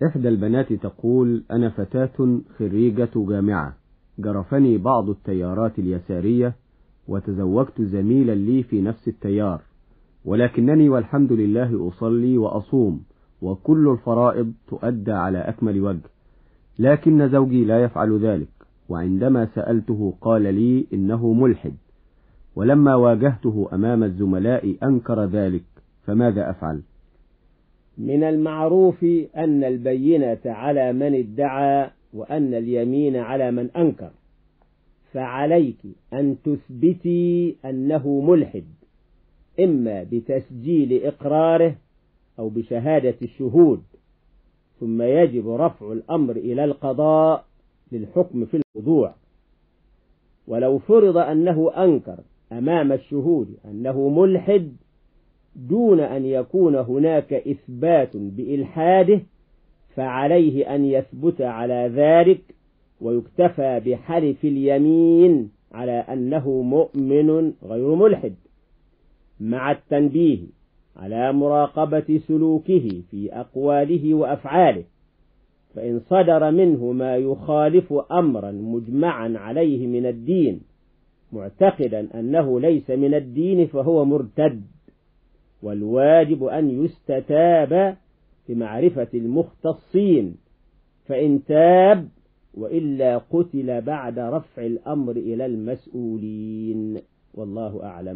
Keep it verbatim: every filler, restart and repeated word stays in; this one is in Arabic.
إحدى البنات تقول: أنا فتاة خريجة جامعة، جرفني بعض التيارات اليسارية وتزوجت زميلا لي في نفس التيار، ولكنني والحمد لله أصلي وأصوم وكل الفرائض تؤدى على أكمل وجه، لكن زوجي لا يفعل ذلك، وعندما سألته قال لي إنه ملحد، ولما واجهته أمام الزملاء أنكر ذلك، فماذا أفعل؟ من المعروف أن البينة على من ادعى وأن اليمين على من أنكر، فعليك أن تثبتي أنه ملحد، إما بتسجيل إقراره أو بشهادة الشهود، ثم يجب رفع الأمر إلى القضاء للحكم في الموضوع. ولو فرض أنه أنكر أمام الشهود أنه ملحد دون أن يكون هناك إثبات بإلحاده، فعليه أن يثبت على ذلك ويكتفى بحلف اليمين على أنه مؤمن غير ملحد، مع التنبيه على مراقبة سلوكه في أقواله وأفعاله، فإن صدر منه ما يخالف أمرا مجمعا عليه من الدين معتقدا أنه ليس من الدين فهو مرتد، والواجب أن يستتاب بمعرفة المختصين، فإن تاب وإلا قتل بعد رفع الأمر إلى المسؤولين، والله أعلم.